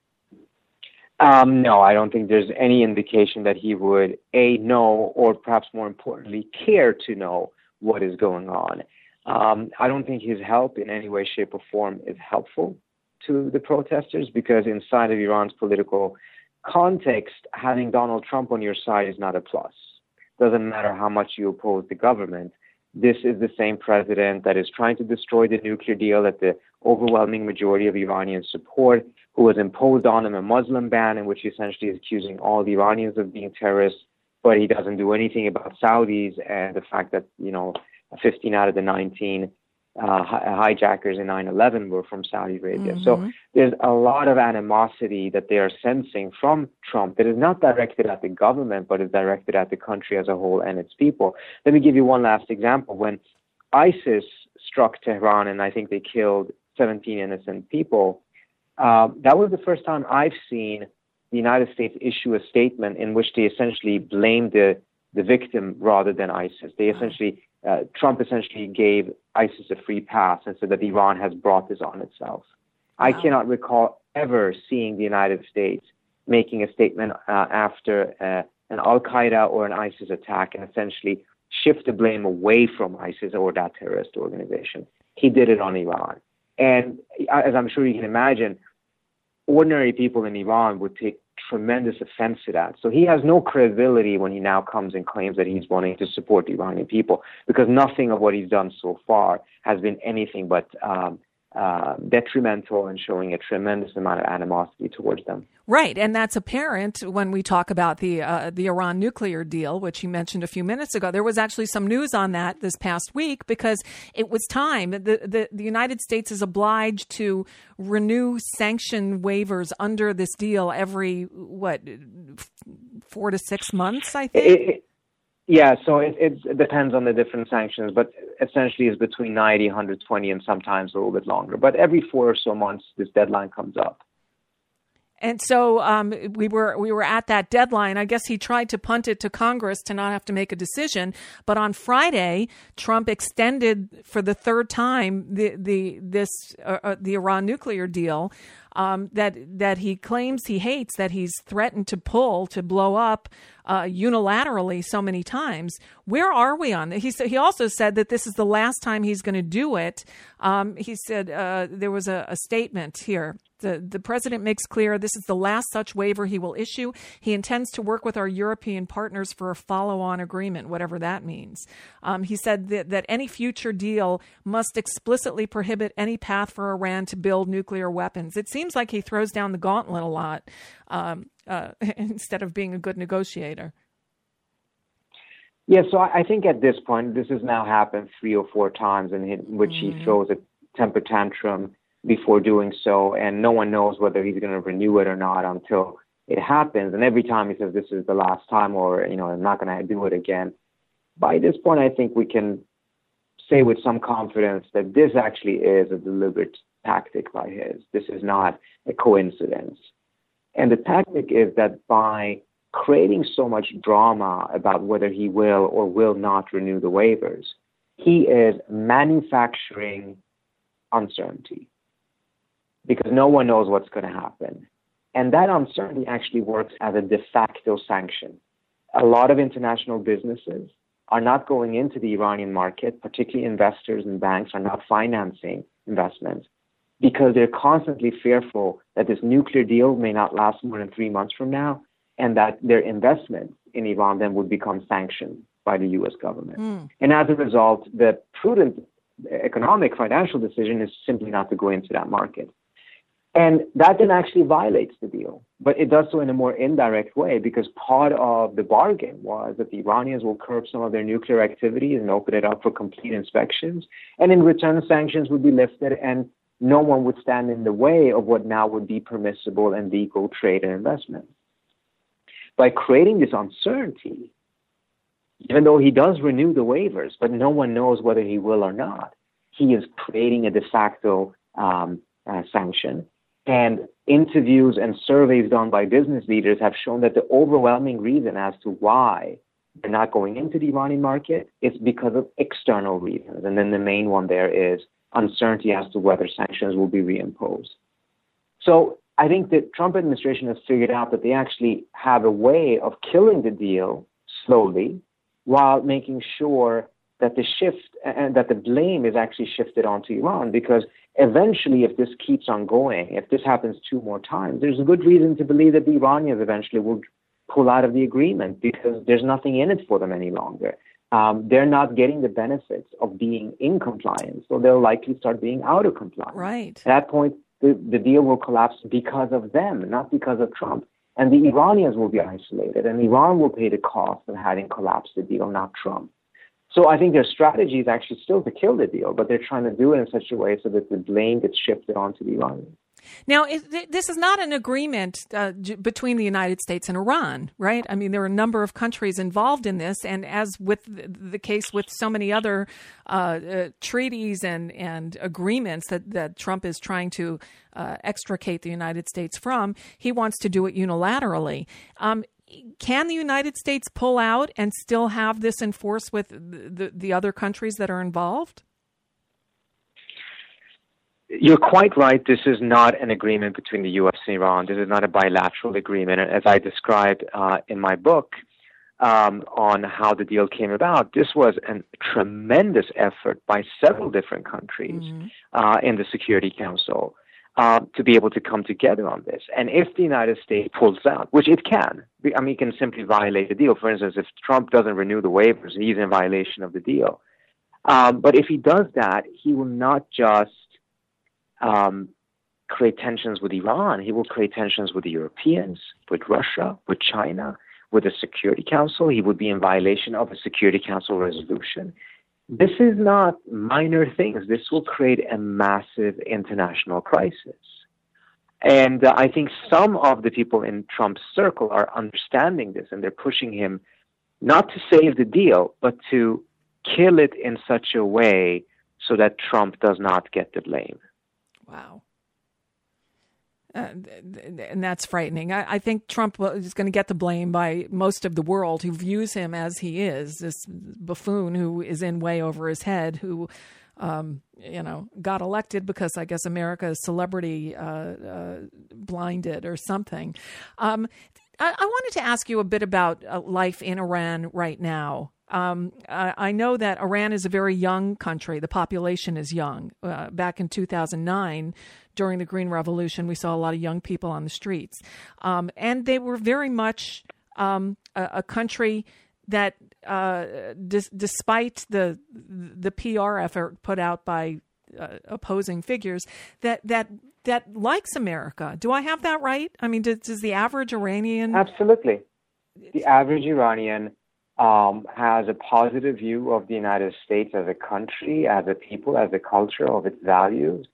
No, I don't think there's any indication that he would, know, or perhaps more importantly, care to know what is going on. I don't think his help in any way, shape, or form is helpful to the protesters, because inside of Iran's political context, having Donald Trump on your side is not a plus. Doesn't matter how much you oppose the government. This is the same president that is trying to destroy the nuclear deal that the overwhelming majority of Iranians support, who has imposed on him a Muslim ban in which he essentially is accusing all the Iranians of being terrorists, but he doesn't do anything about Saudis and the fact that, 15 out of the 19 hijackers in 9/11 were from Saudi Arabia. Mm-hmm. So there's a lot of animosity that they are sensing from Trump that is not directed at the government, but is directed at the country as a whole and its people. Let me give you one last example. When ISIS struck Tehran, and I think they killed 17 innocent people, that was the first time I've seen the United States issue a statement in which they essentially blamed the victim rather than ISIS. They essentially Trump essentially gave ISIS a free pass and said that Iran has brought this on itself. Wow. I cannot recall ever seeing the United States making a statement after an Al-Qaeda or an ISIS attack and essentially shift the blame away from ISIS or that terrorist organization. He did it on Iran. And as I'm sure you can imagine, ordinary people in Iran would take tremendous offense to that. So he has no credibility when he now comes and claims that he's wanting to support the Iranian people, because nothing of what he's done so far has been anything but detrimental and showing a tremendous amount of animosity towards them. Right, and that's apparent when we talk about the Iran nuclear deal, which you mentioned a few minutes ago. There was actually some news on that this past week because it was time. The United States is obliged to renew sanction waivers under this deal every, 4 to 6 months, I think? So it depends on the different sanctions, but essentially it's between 90, 120, and sometimes a little bit longer. But every 4 or so months, this deadline comes up. And so we were at that deadline. I guess he tried to punt it to Congress to not have to make a decision. But on Friday, Trump extended for the third time the Iran nuclear deal. that he claims he hates, that he's threatened to blow up unilaterally so many times. Where are we on that? He also said that this is the last time he's going to do it. He said there was a statement here. The president makes clear this is the last such waiver he will issue. He intends to work with our European partners for a follow-on agreement, whatever that means. He said that any future deal must explicitly prohibit any path for Iran to build nuclear weapons. It seems like he throws down the gauntlet a lot instead of being a good negotiator. Yeah, so I think at this point, this has now happened 3 or 4 times in which he throws a temper tantrum before doing so, and no one knows whether he's going to renew it or not until it happens. And every time he says this is the last time, or I'm not going to do it again. By this point, I think we can say with some confidence that this actually is a deliberate tactic by his. This is not a coincidence. And the tactic is that by creating so much drama about whether he will or will not renew the waivers, he is manufacturing uncertainty, because no one knows what's going to happen. And that uncertainty actually works as a de facto sanction. A lot of international businesses are not going into the Iranian market, particularly investors and banks are not financing investments, because they're constantly fearful that this nuclear deal may not last more than 3 months from now, and that their investment in Iran then would become sanctioned by the U.S. government. And as a result, the prudent economic financial decision is simply not to go into that market. And that then actually violates the deal, but it does so in a more indirect way, because part of the bargain was that the Iranians will curb some of their nuclear activities and open it up for complete inspections. And in return, sanctions would be lifted and no one would stand in the way of what now would be permissible and legal trade and investment. By creating this uncertainty, even though he does renew the waivers, but no one knows whether he will or not, he is creating a de facto sanction. And interviews and surveys done by business leaders have shown that the overwhelming reason as to why they're not going into the Iranian market is because of external reasons. And then the main one there is uncertainty as to whether sanctions will be reimposed. So I think the Trump administration has figured out that they actually have a way of killing the deal slowly while making sure that the shift and that the blame is actually shifted onto Iran, because eventually, if this keeps on going, if this happens 2 more times, there's a good reason to believe that the Iranians eventually will pull out of the agreement, because there's nothing in it for them any longer. They're not getting the benefits of being in compliance, so they'll likely start being out of compliance. Right. At that point, the deal will collapse because of them, not because of Trump. And the Iranians will be isolated, and Iran will pay the cost of having collapsed the deal, not Trump. So I think their strategy is actually still to kill the deal, but they're trying to do it in such a way so that the blame gets shifted onto the Iranians. Now, this is not an agreement between the United States and Iran, right? I mean, there are a number of countries involved in this, and as with the case with so many other treaties and agreements that Trump is trying to extricate the United States from, he wants to do it unilaterally. Can the United States pull out and still have this enforced with the other countries that are involved? You're quite right. This is not an agreement between the U.S. and Iran. This is not a bilateral agreement. And as I described in my book on how the deal came about, this was a tremendous effort by several different countries in the Security Council to be able to come together on this. And if the United States pulls out, which it can, I mean, it can simply violate the deal. For instance, if Trump doesn't renew the waivers, he's in violation of the deal. But if he does that, he will not just create tensions with Iran. He will create tensions with the Europeans, with Russia, with China, with the Security Council. He would be in violation of a Security Council resolution. This is not minor things. This will create a massive international crisis. And I think some of the people in Trump's circle are understanding this, and they're pushing him not to save the deal, but to kill it in such a way so that Trump does not get the blame. Wow. And that's frightening. I think Trump is going to get the blame by most of the world who views him as he is, this buffoon who is in way over his head, who got elected because I guess America is celebrity blinded or something. I wanted to ask you a bit about life in Iran right now. I know that Iran is a very young country. The population is young. Back in 2009, during the Green Revolution, we saw a lot of young people on the streets. And they were very much a country that, despite the PR effort put out by opposing figures, that likes America. Do I have that right? I mean, does the average Iranian... Absolutely. The average Iranian has a positive view of the United States as a country, as a people, as a culture, of its values.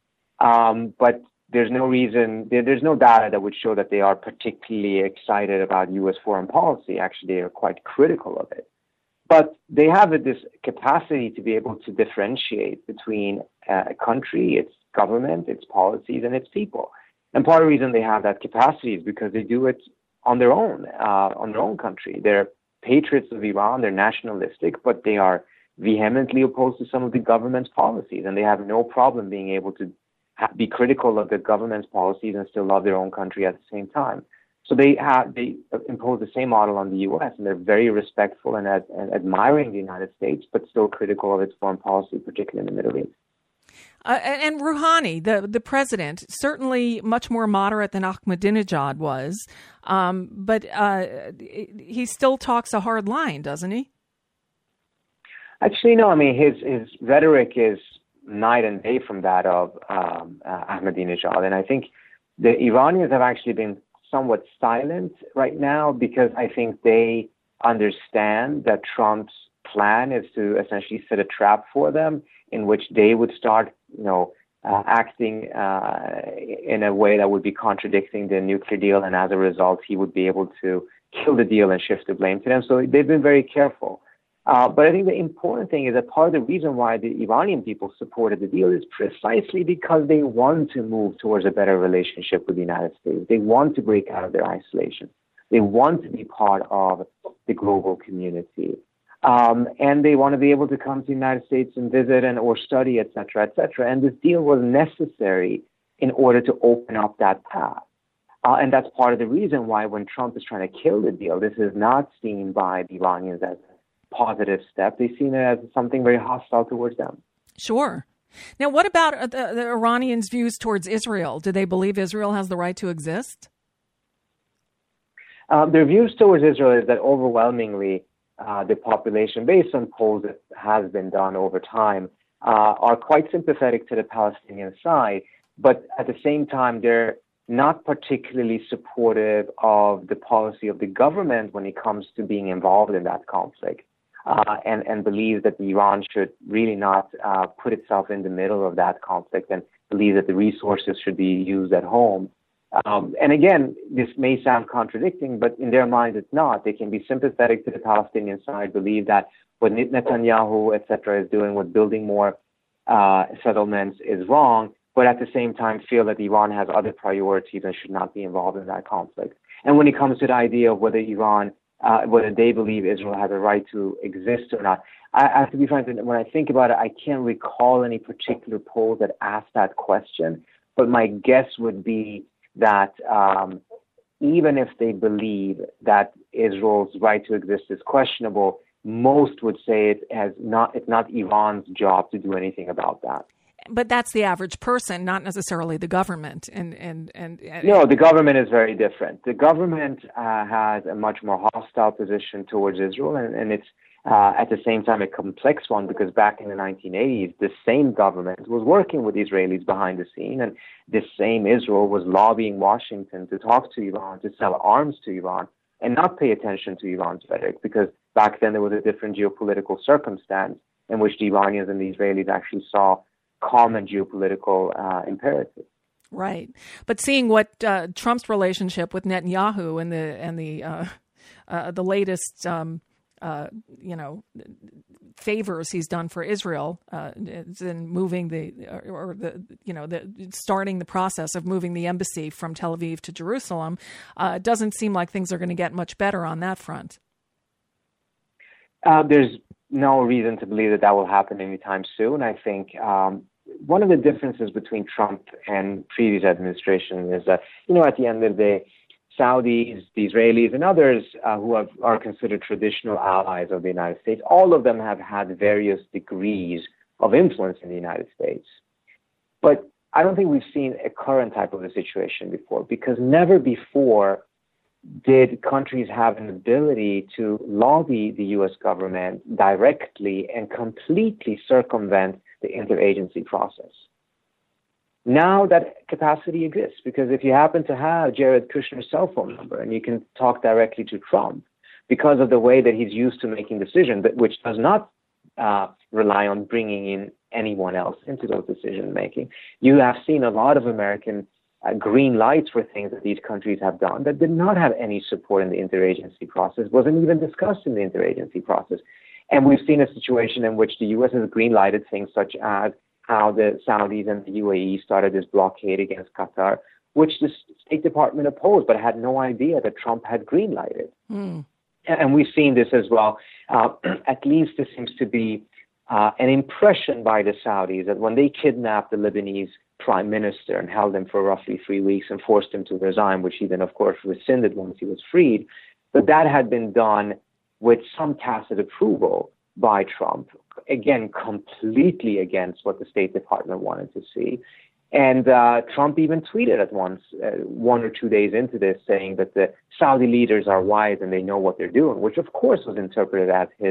But there's no reason, there's no data that would show that they are particularly excited about U.S. foreign policy. Actually, they are quite critical of it. But they have this capacity to be able to differentiate between a country, its government, its policies, and its people. And part of the reason they have that capacity is because they do it on their own country. They're patriots of Iran, they're nationalistic, but they are vehemently opposed to some of the government's policies, and they have no problem being able to be critical of the government's policies and still love their own country at the same time. So they impose the same model on the U.S., and they're very respectful and admiring the United States, but still critical of its foreign policy, particularly in the Middle East. And Rouhani, the president, certainly much more moderate than Ahmadinejad was, but he still talks a hard line, doesn't he? Actually, no. I mean, his rhetoric is night and day from that of Ahmadinejad. And I think the Iranians have actually been somewhat silent right now because I think they understand that Trump's plan is to essentially set a trap for them in which they would start, acting in a way that would be contradicting the nuclear deal. And as a result, he would be able to kill the deal and shift the blame to them. So they've been very careful. But I think the important thing is that part of the reason why the Iranian people supported the deal is precisely because they want to move towards a better relationship with the United States. They want to break out of their isolation. They want to be part of the global community. And they want to be able to come to the United States and visit or study, et cetera, et cetera. And this deal was necessary in order to open up that path. And that's part of the reason why when Trump is trying to kill the deal, this is not seen by the Iranians as positive step. They see it as something very hostile towards them. Sure. Now, what about the Iranians' views towards Israel? Do they believe Israel has the right to exist? Their views towards Israel is that overwhelmingly the population, based on polls that has been done over time, are quite sympathetic to the Palestinian side, but at the same time, they're not particularly supportive of the policy of the government when it comes to being involved in that conflict. And believe that Iran should really not put itself in the middle of that conflict and believe that the resources should be used at home. And again, this may sound contradicting, but in their minds it's not. They can be sympathetic to the Palestinian side, believe that what Netanyahu, et cetera, is doing with building more settlements is wrong, but at the same time feel that Iran has other priorities and should not be involved in that conflict. And when it comes to the idea of whether they believe Israel has a right to exist or not, I have to be frank, when I think about it, I can't recall any particular poll that asked that question, but my guess would be that even if they believe that Israel's right to exist is questionable, most would say it's not Iran's job to do anything about that. But that's the average person, not necessarily the government. And no, the government is very different. The government has a much more hostile position towards Israel, and it's at the same time a complex one because back in the 1980s, the same government was working with Israelis behind the scene, and this same Israel was lobbying Washington to talk to Iran, to sell arms to Iran, and not pay attention to Iran's rhetoric because back then there was a different geopolitical circumstance in which the Iranians and the Israelis actually saw common geopolitical imperatives. Right, but seeing what Trump's relationship with Netanyahu and the latest favors he's done for Israel in moving starting the process of moving the embassy from Tel Aviv to Jerusalem, doesn't seem like things are going to get much better on that front. There's no reason to believe that will happen anytime soon. I think one of the differences between Trump and previous administration is that, at the end of the day, Saudis, the Israelis, and others who are considered traditional allies of the United States, all of them have had various degrees of influence in the United States. But I don't think we've seen a current type of a situation before, because never before did countries have an ability to lobby the U.S. government directly and completely circumvent the interagency process. Now that capacity exists, because if you happen to have Jared Kushner's cell phone number and you can talk directly to Trump because of the way that he's used to making decisions, but which does not rely on bringing in anyone else into those decision making, you have seen a lot of American green lights for things that these countries have done that did not have any support in the interagency process, wasn't even discussed in the interagency process. And we've seen a situation in which the U.S. has green lighted things such as how the Saudis and the UAE started this blockade against Qatar, which the State Department opposed, but had no idea that Trump had green lighted. And we've seen this as well. At least there seems to be an impression by the Saudis that when they kidnapped the Lebanese prime minister and held him for roughly 3 weeks and forced him to resign, which he then, of course, rescinded once he was freed, that had been done with some tacit approval by Trump, again, completely against what the State Department wanted to see. And Trump even tweeted at once, 1 or 2 days into this, saying that the Saudi leaders are wise and they know what they're doing, which of course was interpreted as his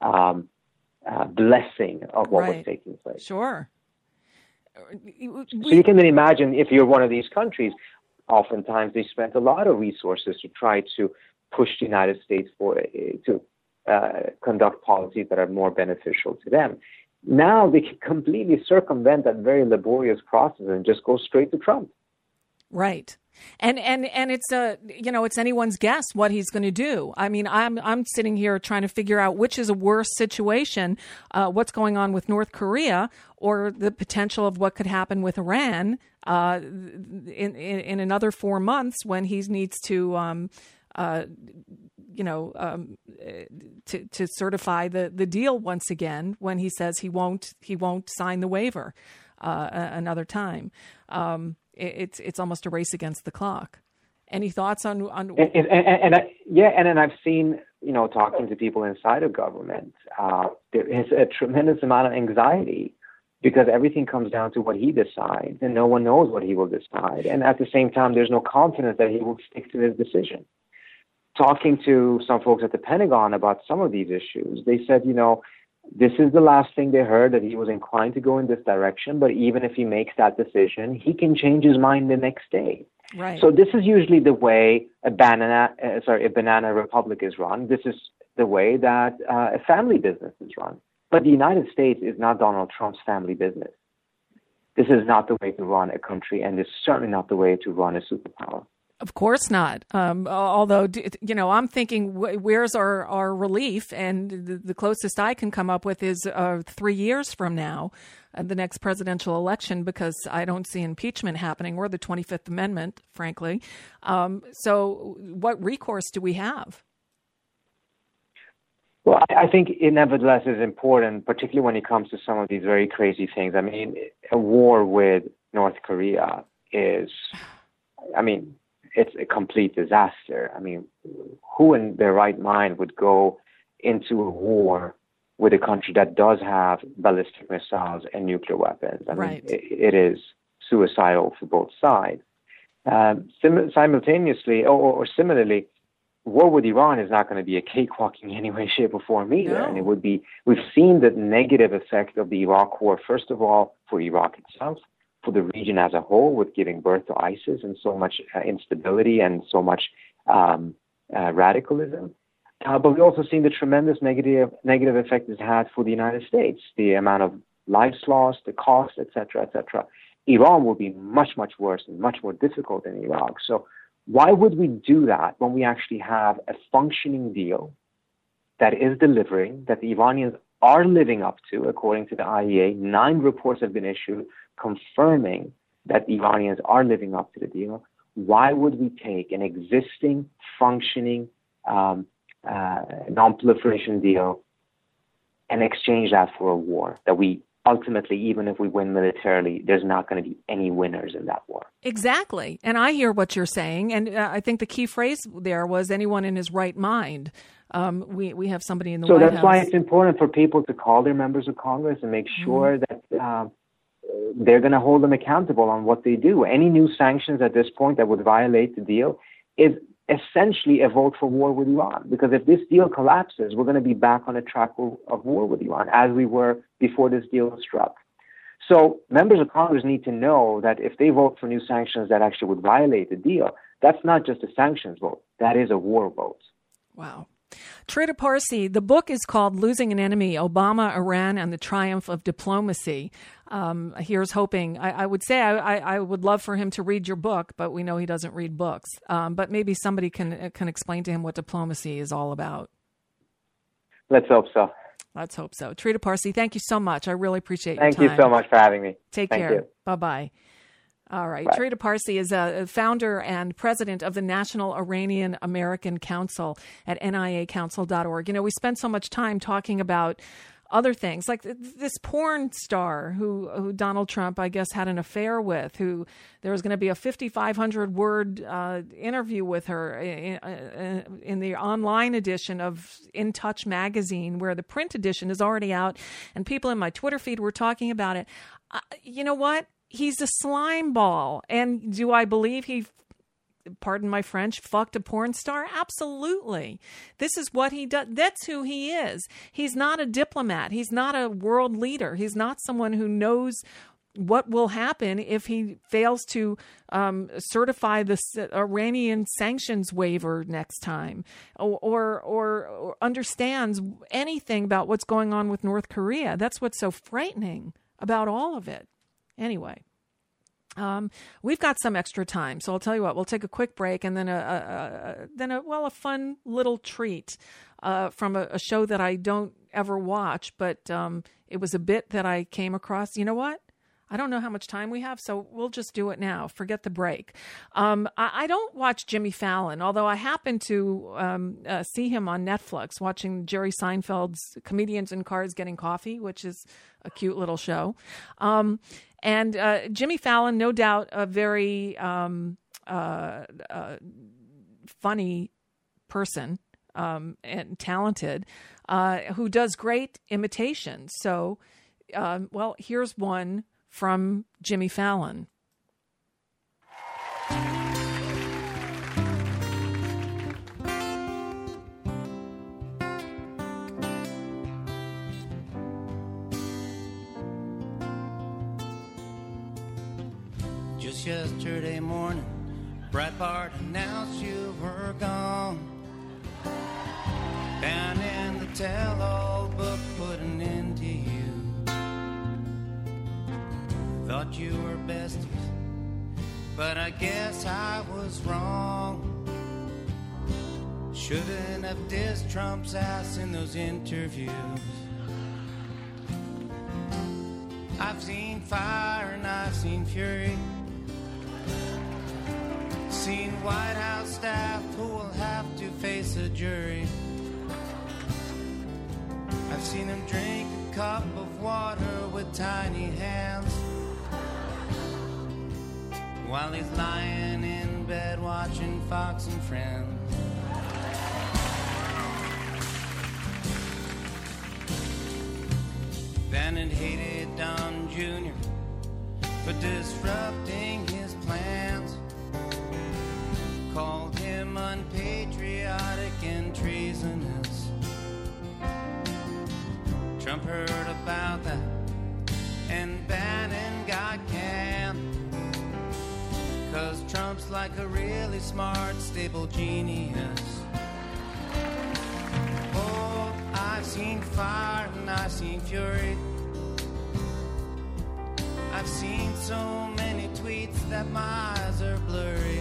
blessing of what was taking place. Sure. So you can then imagine if you're one of these countries, oftentimes they spent a lot of resources to try to push the United States to conduct policies that are more beneficial to them. Now they can completely circumvent that very laborious process and just go straight to Trump. Right. And it's it's anyone's guess what he's going to do. I mean, I'm sitting here trying to figure out which is a worse situation, what's going on with North Korea or the potential of what could happen with Iran in another 4 months when he needs to to certify the deal once again, when he says he won't sign the waiver another time. It's almost a race against the clock. Any thoughts on? And I've seen, talking to people inside of government, there is a tremendous amount of anxiety because everything comes down to what he decides, and no one knows what he will decide. And at the same time, there's no confidence that he will stick to his decision. Talking to some folks at the Pentagon about some of these issues, they said, this is the last thing they heard, that he was inclined to go in this direction, but even if he makes that decision, he can change his mind the next day. Right. So this is usually the way a banana republic is run. This is the way that a family business is run. But the United States is not Donald Trump's family business. This is not the way to run a country, and it's certainly not the way to run a superpower. Of course not. Although, I'm thinking, where's our relief? And the closest I can come up with is 3 years from now, the next presidential election, because I don't see impeachment happening or the 25th Amendment, frankly. So what recourse do we have? Well, I think it nevertheless is important, particularly when it comes to some of these very crazy things. I mean, a war with North Korea it's a complete disaster. I mean, who in their right mind would go into a war with a country that does have ballistic missiles and nuclear weapons? I mean, it is suicidal for both sides. Simultaneously, or similarly, war with Iran is not going to be a cakewalk in any way, shape, or form either. No. And it would be, we've seen the negative effect of the Iraq war, first of all, for Iraq itself, for the region as a whole, with giving birth to ISIS and so much instability and so much radicalism. But we've also seen the tremendous negative effect it's had for the United States, the amount of lives lost, the cost, et cetera, et cetera. Iran will be much, much worse and much more difficult than Iraq. So why would we do that when we actually have a functioning deal that is delivering, that the Iranians are living up to, according to the IEA? 9 reports have been issued confirming that the Iranians are living up to the deal. Why would we take an existing, functioning non-proliferation deal and exchange that for a war that we ultimately, even if we win militarily, there's not going to be any winners in that war. Exactly. And I hear what you're saying. And I think the key phrase there was anyone in his right mind. We have somebody in the White House. So that's why it's important for people to call their members of Congress and make sure that they're going to hold them accountable on what they do. Any new sanctions at this point that would violate the deal is essentially a vote for war with Iran. Because if this deal collapses, we're going to be back on a track of war with Iran, as we were before this deal was struck. So members of Congress need to know that if they vote for new sanctions that actually would violate the deal, that's not just a sanctions vote. That is a war vote. Wow. Trita Parsi, the book is called Losing an Enemy, Obama, Iran, and the Triumph of Diplomacy. Here's hoping. I would say I would love for him to read your book, but we know he doesn't read books. But maybe somebody can explain to him what diplomacy is all about. Let's hope so. Let's hope so. Trita Parsi, thank you so much. I really appreciate your time. Thank you so much for having me. Take care. Bye-bye. All right. Bye. Trita Parsi is a founder and president of the National Iranian American Council at niacouncil.org. You know, we spend so much time talking about other things, like this porn star who Donald Trump, I guess, had an affair with, who there was going to be a 5,500-word interview with her in the online edition of In Touch magazine, where the print edition is already out, and people in my Twitter feed were talking about it. You know what? He's a slime ball. And do I believe he, pardon my French, fucked a porn star? Absolutely. This is what he does. That's who he is. He's not a diplomat. He's not a world leader. He's not someone who knows what will happen if he fails to certify the Iranian sanctions waiver next time, or understands anything about what's going on with North Korea. That's what's so frightening about all of it. Anyway, we've got some extra time, so I'll tell you what. We'll take a quick break, and then a fun little treat from a show that I don't ever watch, but it was a bit that I came across. You know what? I don't know how much time we have, so we'll just do it now. Forget the break. I don't watch Jimmy Fallon, although I happen to see him on Netflix watching Jerry Seinfeld's Comedians in Cars Getting Coffee, which is a cute little show. And Jimmy Fallon, no doubt a very funny person and talented, who does great imitations. So, here's one from Jimmy Fallon. Just yesterday morning, Breitbart announced you were gone. Down in the tell-all book, put an end to you. Thought you were besties, but I guess I was wrong. Shouldn't have dissed Trump's ass in those interviews. I've seen fire and I've seen fury. Seen White House staff who will have to face a jury. I've seen him drink a cup of water with tiny hands while he's lying in bed watching Fox and Friends. Bannon hated Don Jr. for disrupting his plans. Called him unpatriotic and treasonous. Trump heard about that and Bannon got canned. 'Cause Trump's like a really smart, stable genius. Oh, I've seen fire and I've seen fury. I've seen so many tweets that my eyes are blurry.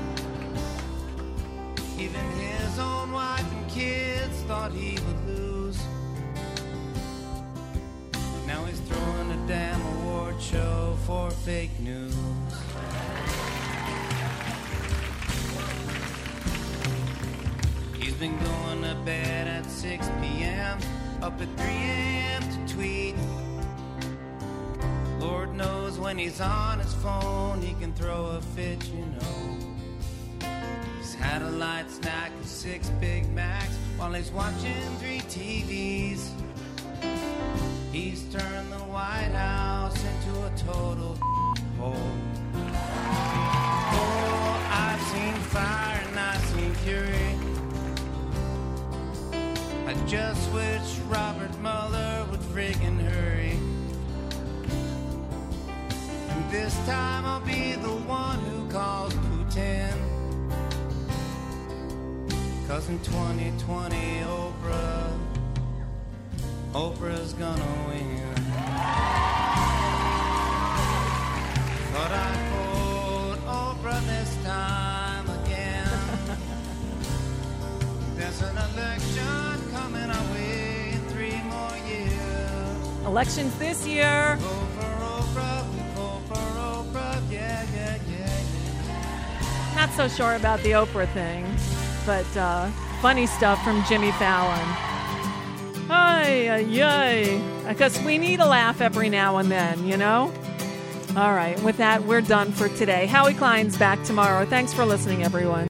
Even his own wife and kids thought he would lose. Now he's throwing a damn award show for fake news. He's been going to bed at 6 p.m. up at 3 a.m. to tweet. Lord knows when he's on his phone, he can throw a fit, you know. He's had a light snack of 6 Big Macs while he's watching 3 TVs. He's turned the White House into a total hole. Oh, I've seen fire and I've seen fury. I just wish Robert Mueller would friggin' hurry. And this time I'll be the one who calls Putin. 'Cause in 2020 Oprah's gonna win. But I vote Oprah this time again. There's an election coming our way in 3 more years. Elections this year. Vote for Oprah, yeah, yeah, yeah, yeah. Not so sure about the Oprah thing, but funny stuff from Jimmy Fallon. Ay, ay, ay. Because we need a laugh every now and then, you know? All right, with that, we're done for today. Howie Klein's back tomorrow. Thanks for listening, everyone.